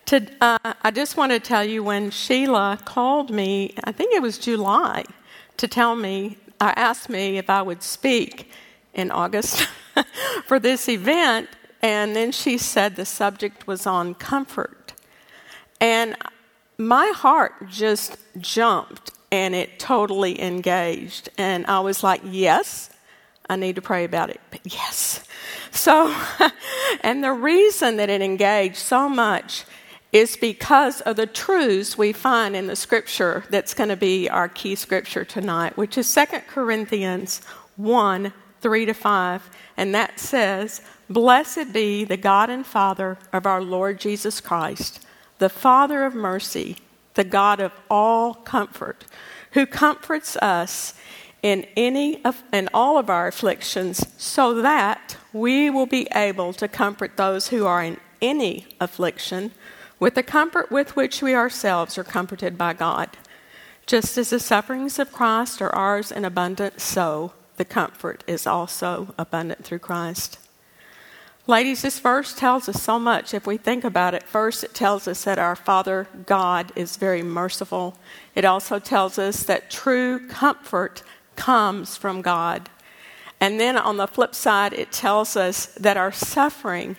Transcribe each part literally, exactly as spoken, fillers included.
To, uh, I just want to tell you, when Sheila called me, I think it was July, to tell me, uh, asked me if I would speak in August for this event, and then she said the subject was on comfort. And my heart just jumped, and it totally engaged. And I was like, yes, I need to pray about it. But yes. So, and the reason that it engaged so much is because of the truths we find in the scripture that's going to be our key scripture tonight, which is Second Corinthians one, three to five. And that says, "Blessed be the God and Father of our Lord Jesus Christ, the Father of mercy, the God of all comfort, who comforts us in any of, in all of our afflictions, so that we will be able to comfort those who are in any affliction with the comfort with which we ourselves are comforted by God. Just as the sufferings of Christ are ours in abundance, so the comfort is also abundant through Christ." Ladies, this verse tells us so much. If we think about it, first it tells us that our Father God is very merciful. It also tells us that true comfort comes from God. And then on the flip side, it tells us that our suffering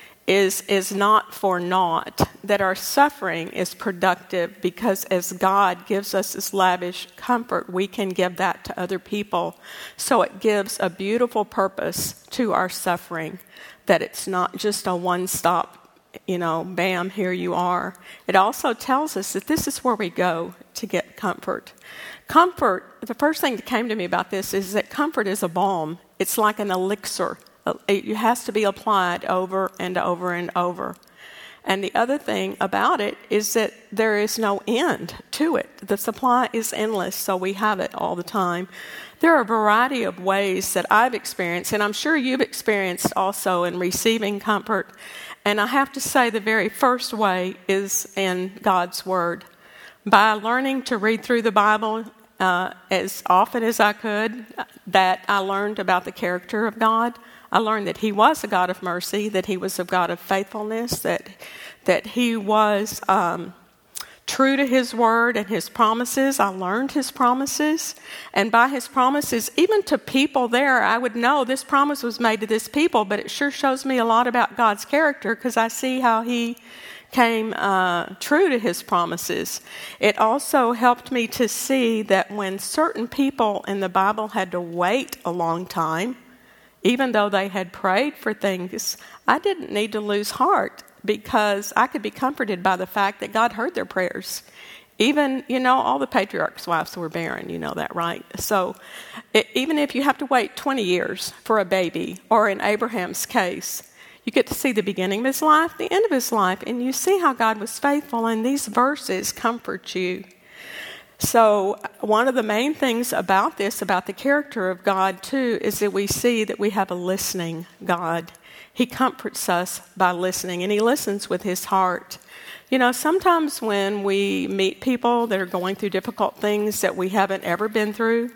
is is not for naught, that our suffering is productive, because as God gives us this lavish comfort, we can give that to other people. So it gives a beautiful purpose to our suffering, that it's not just a one-stop, you know, bam, here you are. It also tells us that this is where we go to get comfort. Comfort, the first thing that came to me about this is that comfort is a balm. It's like an elixir. It has to be applied over and over and over. And the other thing about it is that there is no end to it. The supply is endless, so we have it all the time. There are a variety of ways that I've experienced, and I'm sure you've experienced also in receiving comfort. And I have to say the very first way is in God's Word. By learning to read through the Bible uh, as often as I could, that I learned about the character of God. I learned that He was a God of mercy, that He was a God of faithfulness, that that He was um, true to His word and His promises. I learned His promises, and by His promises, even to people there, I would know this promise was made to this people, but it sure shows me a lot about God's character, because I see how He came uh, true to His promises. It also helped me to see that when certain people in the Bible had to wait a long time, even though they had prayed for things, I didn't need to lose heart, because I could be comforted by the fact that God heard their prayers. Even, you know, all the patriarchs' wives were barren, you know that, right? So it, even if you have to wait twenty years for a baby, or in Abraham's case, you get to see the beginning of his life, the end of his life, and you see how God was faithful, and these verses comfort you. So one of the main things about this, about the character of God too, is that we see that we have a listening God. He comforts us by listening, and He listens with His heart. You know, sometimes when we meet people that are going through difficult things that we haven't ever been through,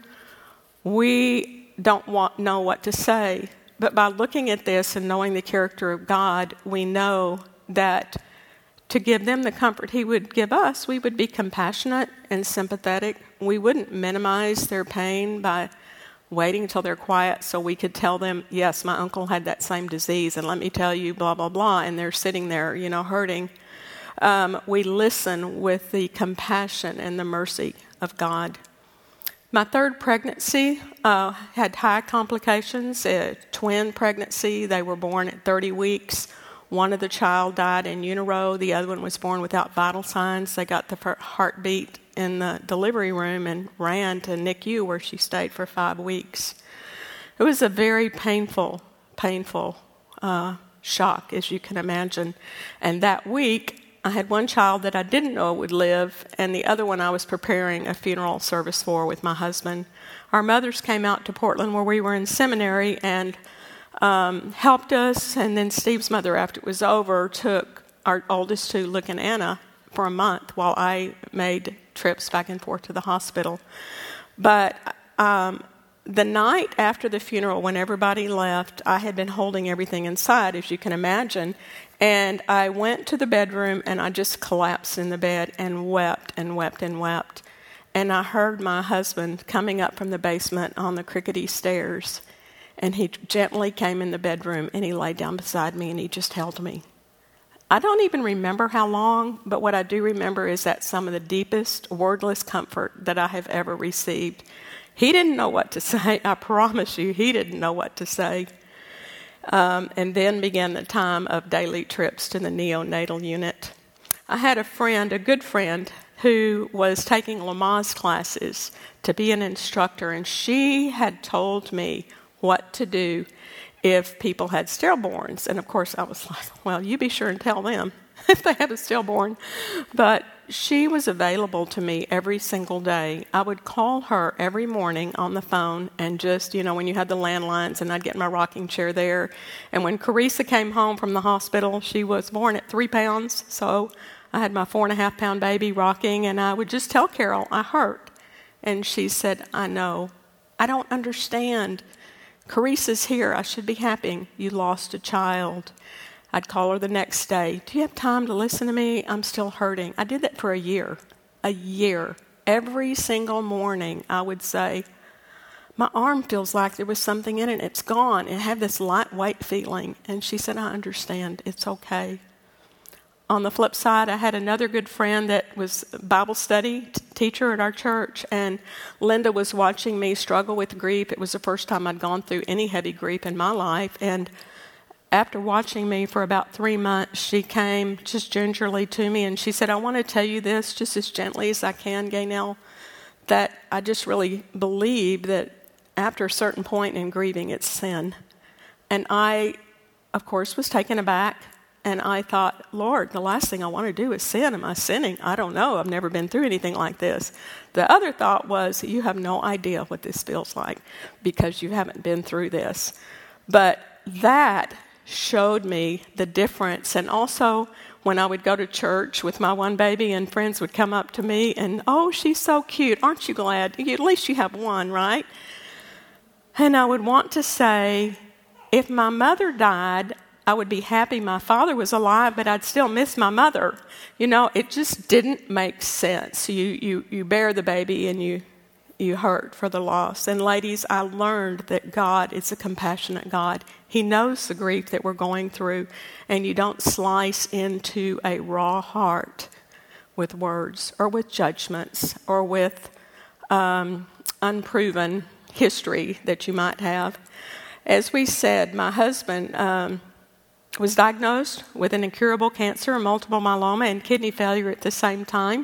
we don't want, know what to say. But by looking at this and knowing the character of God, we know that to give them the comfort He would give us, we would be compassionate and sympathetic. We wouldn't minimize their pain by waiting until they're quiet so we could tell them, yes, my uncle had that same disease, and let me tell you, blah, blah, blah, and they're sitting there, you know, hurting. Um, we listen with the compassion and the mercy of God. My third pregnancy uh, had high complications, a twin pregnancy. They were born at thirty weeks. One of the child died in utero. The other one was born without vital signs. They got the heartbeat in the delivery room and ran to N I C U, where she stayed for five weeks. It was a very painful, painful uh, shock, as you can imagine. And that week, I had one child that I didn't know would live, and the other one I was preparing a funeral service for with my husband. Our mothers came out to Portland, where we were in seminary, and Um, helped us, and then Steve's mother, after it was over, took our oldest to look in Anna for a month while I made trips back and forth to the hospital. But um, the night after the funeral, when everybody left, I had been holding everything inside, as you can imagine, And I went to the bedroom, and I just collapsed in the bed and wept and wept and wept. And I heard my husband coming up from the basement on the crickety stairs, and he gently came in the bedroom, and he lay down beside me, and he just held me. I don't even remember how long, but what I do remember is that some of the deepest, wordless comfort that I have ever received. He didn't know what to say. I promise you, he didn't know what to say. Um, and then began the time of daily trips to the neonatal unit. I had a friend, a good friend, who was taking Lamaze classes to be an instructor, and she had told me what to do if people had stillborns. And of course, I was like, well, you be sure and tell them if they have a stillborn. But she was available to me every single day. I would call her every morning on the phone and just, you know, when you had the landlines, and I'd get in my rocking chair there. And when Carissa came home from the hospital, she was born at three pounds. So I had my four and a half pound baby rocking, and I would just tell Carol, I hurt. And she said, I know. I don't understand. Carissa's here. I should be happy. You lost a child. I'd call her the next day. Do you have time to listen to me? I'm still hurting. I did that for a year. A year. Every single morning I would say, my arm feels like there was something in it. It's gone. And I have this lightweight feeling. And she said, I understand. It's okay. On the flip side, I had another good friend that was a Bible study t- teacher at our church, and Linda was watching me struggle with grief. It was the first time I'd gone through any heavy grief in my life, and after watching me for about three months, she came just gingerly to me, and she said, I want to tell you this just as gently as I can, Gaynell, that I just really believe that after a certain point in grieving, it's sin. And I, of course, was taken aback. And I thought, Lord, the last thing I want to do is sin. Am I sinning? I don't know. I've never been through anything like this. The other thought was, you have no idea what this feels like because you haven't been through this. But that showed me the difference. And also, when I would go to church with my one baby and friends would come up to me and, oh, she's so cute. Aren't you glad? At least you have one, right? And I would want to say, if my mother died, I would be happy my father was alive, but I'd still miss my mother. You know, it just didn't make sense. You you you bear the baby and you you hurt for the loss. And ladies, I learned that God is a compassionate God. He knows the grief that we're going through, and you don't slice into a raw heart with words or with judgments or with um, unproven history that you might have. As we said, my husband Um, was diagnosed with an incurable cancer, multiple myeloma, and kidney failure at the same time.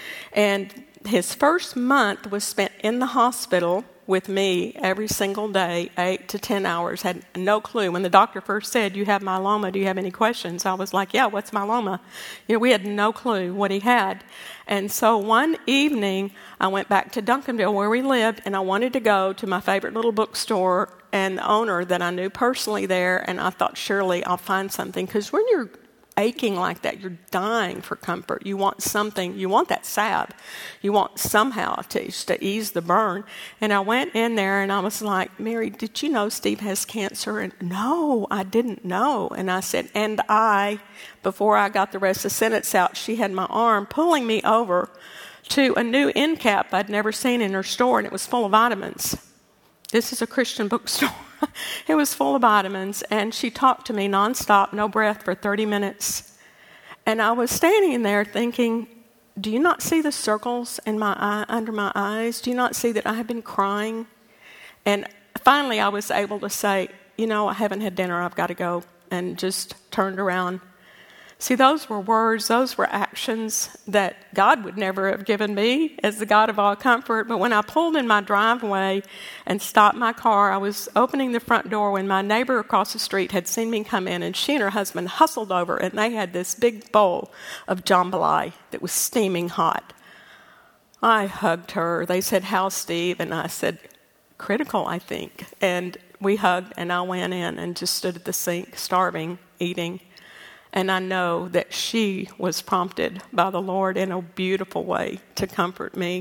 And his first month was spent in the hospital with me every single day, eight to ten hours. Had no clue. When the doctor first said, you have myeloma, do you have any questions? I was like, yeah, what's myeloma? You know, we had no clue what he had. And so one evening, I went back to Duncanville where we lived, and I wanted to go to my favorite little bookstore and the owner that I knew personally there, and I thought, surely I'll find something. Because when you're aching like that, you're dying for comfort. You want something, you want that salve. You want somehow to, to ease the burn. And I went in there and I was like, Mary, did you know Steve has cancer? And no, I didn't know. And I said, and I, before I got the rest of the sentence out, she had my arm pulling me over to a new end cap I'd never seen in her store, and it was full of vitamins. This is a Christian bookstore. It was full of vitamins, and she talked to me nonstop, no breath, for thirty minutes. And I was standing there thinking, do you not see the circles in my eye, under my eyes? Do you not see that I have been crying? And finally I was able to say, you know, I haven't had dinner, I've got to go, and just turned around. See, those were words, those were actions that God would never have given me as the God of all comfort. But when I pulled in my driveway and stopped my car, I was opening the front door when my neighbor across the street had seen me come in, and she and her husband hustled over, and they had this big bowl of jambalaya that was steaming hot. I hugged her. They said, how's Steve? And I said, critical, I think. And we hugged, and I went in and just stood at the sink, starving, eating. And I know that she was prompted by the Lord in a beautiful way to comfort me.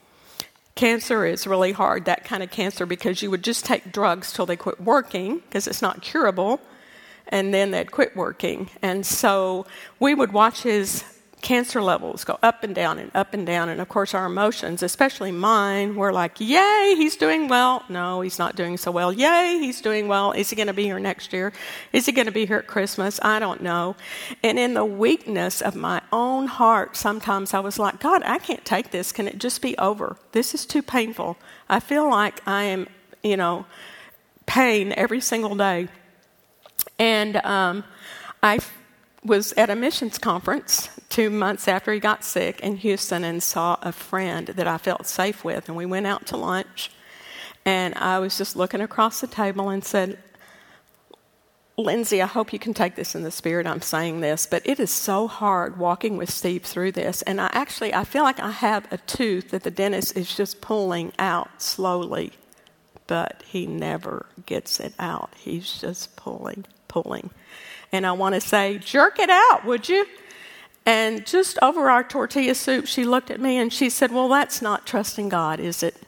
Cancer is really hard, that kind of cancer, because you would just take drugs till they quit working, because it's not curable. and then they'd quit working. And so we would watch his cancer levels go up and down and up and down. And of course, our emotions, especially mine, were like, yay, he's doing well. No, he's not doing so well. Yay, he's doing well. Is he going to be here next year? Is he going to be here at Christmas? I don't know. And in the weakness of my own heart, sometimes I was like, God, I can't take this. Can it just be over? This is too painful. I feel like I am, you know, pain every single day. And um, I was at a missions conference two months after he got sick in Houston and saw a friend that I felt safe with. And we went out to lunch. And I was just looking across the table and said, Lindsay, I hope you can take this in the spirit I'm saying this, but it is so hard walking with Steve through this. And I actually, I feel like I have a tooth that the dentist is just pulling out slowly, but he never gets it out. He's just pulling, pulling. And I want to say, jerk it out, would you? And just over our tortilla soup, she looked at me and she said, well, that's not trusting God, is it?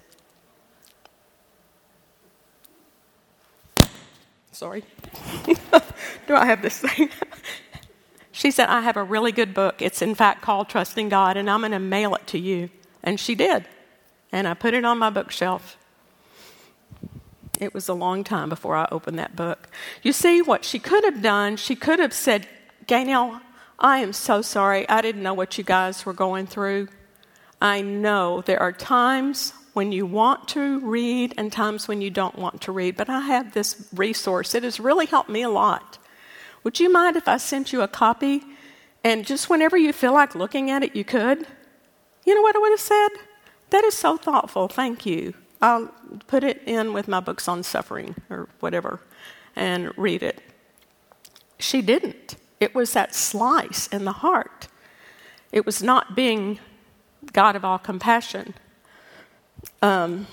Sorry. Do I have this thing? She said, I have a really good book. It's in fact called Trusting God, and I'm going to mail it to you. And she did. And I put it on my bookshelf. It was a long time before I opened that book. You see, what she could have done, she could have said, Gaynell, I am so sorry. I didn't know what you guys were going through. I know there are times when you want to read and times when you don't want to read, but I have this resource. It has really helped me a lot. Would you mind if I sent you a copy and just whenever you feel like looking at it, you could? You know what I would have said? That is so thoughtful. Thank you. I'll put it in with my books on suffering or whatever and read it. She didn't. It was that slice in the heart. It was not being God of all compassion. Um,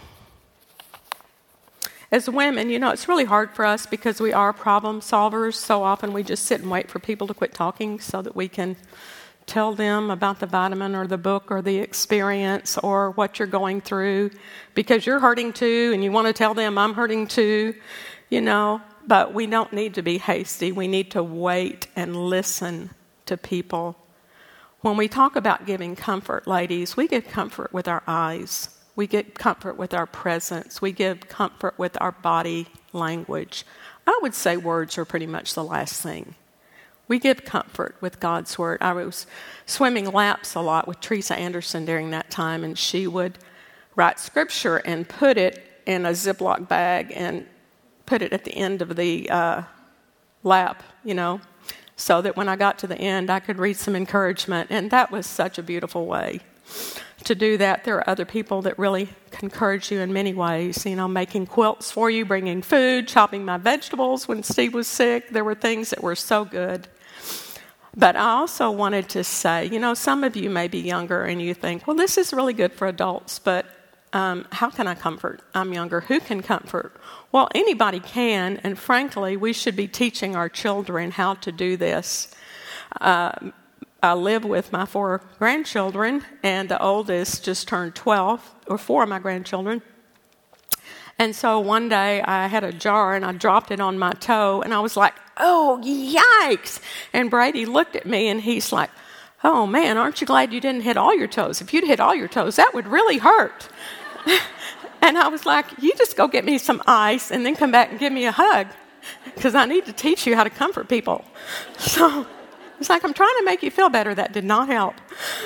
as women, you know, it's really hard for us because we are problem solvers. So often we just sit and wait for people to quit talking so that we can tell them about the vitamin or the book or the experience or what you're going through because you're hurting too and you want to tell them I'm hurting too, you know. But we don't need to be hasty. We need to wait and listen to people. When we talk about giving comfort, ladies, we give comfort with our eyes. We give comfort with our presence. We give comfort with our body language. I would say words are pretty much the last thing. We give comfort with God's word. I was swimming laps a lot with Teresa Anderson during that time, and she would write scripture and put it in a Ziploc bag and put it at the end of the uh, lap, you know, so that when I got to the end, I could read some encouragement. And that was such a beautiful way to do that. There are other people that really encourage you in many ways, you know, making quilts for you, bringing food, chopping my vegetables when Steve was sick. There were things that were so good. But I also wanted to say, you know, some of you may be younger and you think, well, this is really good for adults, but um, how can I comfort? I'm younger. Who can comfort? Well, anybody can, and frankly, we should be teaching our children how to do this. Uh, I live with my four grandchildren, and the oldest just turned twelve, or four of my grandchildren. And so one day I had a jar and I dropped it on my toe and I was like, oh, yikes. And Brady looked at me and he's like, oh man, aren't you glad you didn't hit all your toes? If you'd hit all your toes, that would really hurt. And I was like, you just go get me some ice and then come back and give me a hug because I need to teach you how to comfort people. So it's like, I'm trying to make you feel better. That did not help.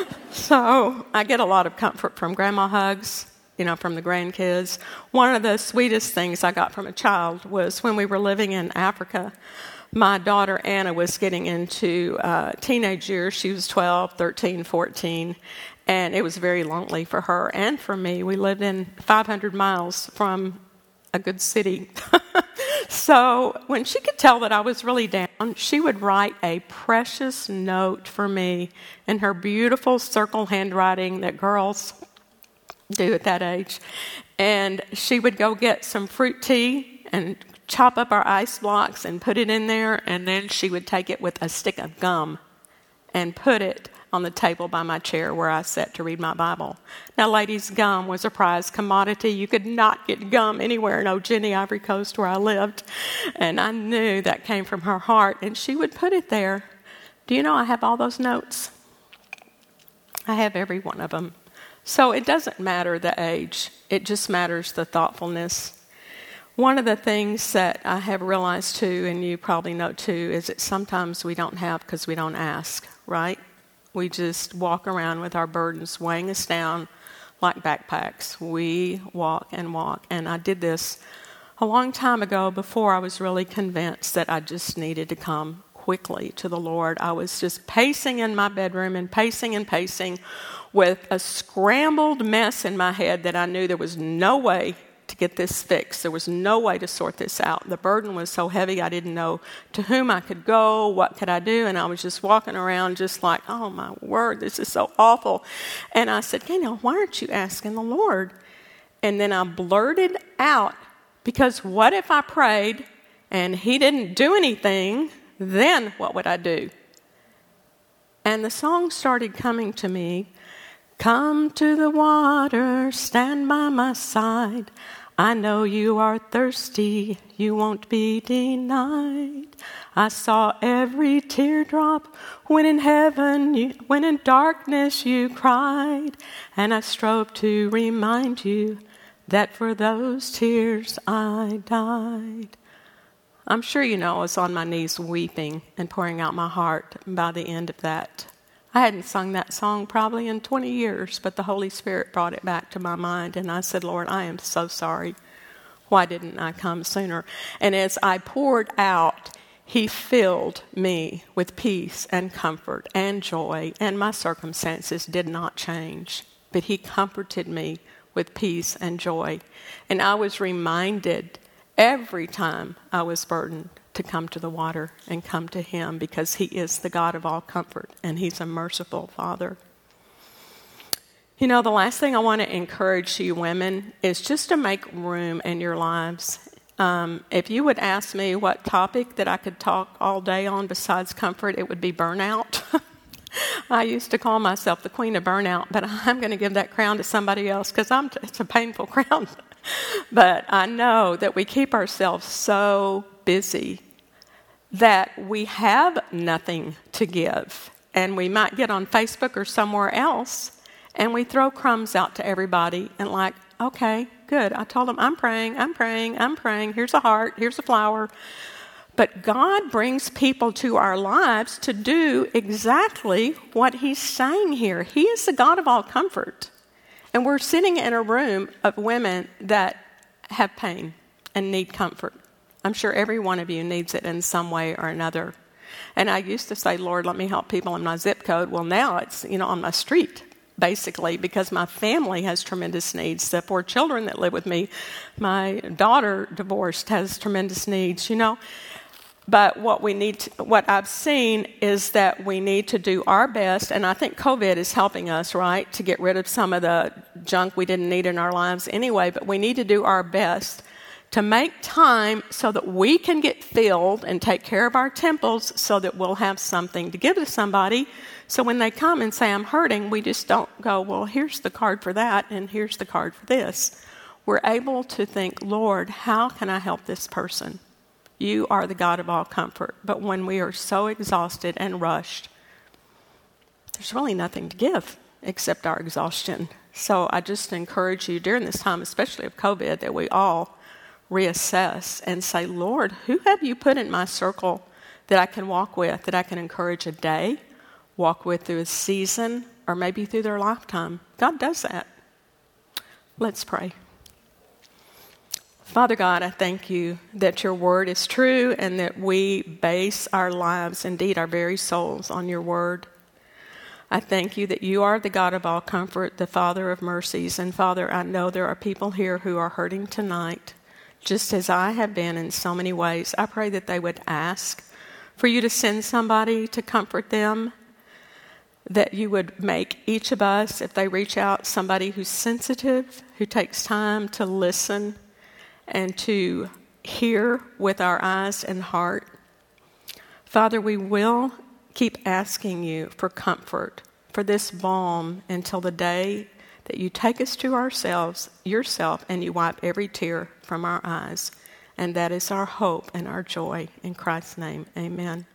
So I get a lot of comfort from grandma hugs, you know, from the grandkids. One of the sweetest things I got from a child was when we were living in Africa. My daughter Anna was getting into uh, teenage years. She was twelve, thirteen, fourteen, and it was very lonely for her and for me. We lived in five hundred miles from a good city. So when she could tell that I was really down, she would write a precious note for me in her beautiful circle handwriting that girls do at that age. And she would go get some fruit tea and chop up our ice blocks and put it in there, and then she would take it with a stick of gum and put it on the table by my chair where I sat to read my Bible. Now, ladies, gum was a prized commodity. You could not get gum anywhere in Old Jenny, Ivory Coast, where I lived. And I knew that came from her heart, and she would put it there. Do you know I have all those notes? I have every one of them. So it doesn't matter the age. It just matters the thoughtfulness. One of the things that I have realized too, and you probably know too, is that sometimes we don't have because we don't ask, right? We just walk around with our burdens weighing us down like backpacks. We walk and walk. And I did this a long time ago before I was really convinced that I just needed to come quickly to the Lord. I was just pacing in my bedroom and pacing and pacing with a scrambled mess in my head that I knew there was no way to get this fixed. There was no way to sort this out. The burden was so heavy I didn't know to whom I could go, what could I do, and I was just walking around just like, oh my word, this is so awful. And I said, Gaynell, why aren't you asking the Lord? And then I blurted out, because what if I prayed and he didn't do anything, then what would I do? And the song started coming to me. Come to the water, stand by my side. I know you are thirsty, you won't be denied. I saw every teardrop when in heaven, you, when in darkness you cried. And I strove to remind you that for those tears I died. I'm sure you know I was on my knees weeping and pouring out my heart by the end of that. I hadn't sung that song probably in twenty years, but the Holy Spirit brought it back to my mind, and I said, Lord, I am so sorry. Why didn't I come sooner? And as I poured out, he filled me with peace and comfort and joy, and my circumstances did not change, but he comforted me with peace and joy. And I was reminded every time I was burdened to come to the water and come to him, because he is the God of all comfort and he's a merciful Father. You know, the last thing I want to encourage you women is just to make room in your lives. Um, if you would ask me what topic that I could talk all day on besides comfort, it would be burnout. I used to call myself the queen of burnout, but I'm going to give that crown to somebody else because I'm t- it's a painful crown. But I know that we keep ourselves so busy that we have nothing to give. And we might get on Facebook or somewhere else and we throw crumbs out to everybody and like, okay, good. I told them I'm praying, I'm praying, I'm praying. Here's a heart, here's a flower. But God brings people to our lives to do exactly what he's saying here. He is the God of all comfort. And we're sitting in a room of women that have pain and need comfort. I'm sure every one of you needs it in some way or another. And I used to say, Lord, let me help people in my zip code. Well, now it's, you know, on my street, basically, because my family has tremendous needs. The four children that live with me, my daughter, divorced, has tremendous needs, you know. But what we need, to, what I've seen is that we need to do our best, and I think COVID is helping us, right, to get rid of some of the junk we didn't need in our lives anyway, but we need to do our best to make time so that we can get filled and take care of our temples so that we'll have something to give to somebody. So when they come and say, I'm hurting, we just don't go, well, here's the card for that, and here's the card for this. We're able to think, Lord, how can I help this person? You are the God of all comfort. But when we are so exhausted and rushed, there's really nothing to give except our exhaustion. So I just encourage you during this time, especially of COVID, that we all reassess and say, Lord, who have you put in my circle that I can walk with, that I can encourage a day, walk with through a season, or maybe through their lifetime? God does that. Let's pray. Father God, I thank you that your word is true and that we base our lives, indeed our very souls, on your word. I thank you that you are the God of all comfort, the Father of mercies. And Father, I know there are people here who are hurting tonight, just as I have been in so many ways. I pray that they would ask for you to send somebody to comfort them, that you would make each of us, if they reach out, somebody who's sensitive, who takes time to listen and to hear with our eyes and heart. Father, we will keep asking you for comfort for this balm until the day that you take us to ourselves, yourself, and you wipe every tear from our eyes. And that is our hope and our joy. In Christ's name, amen.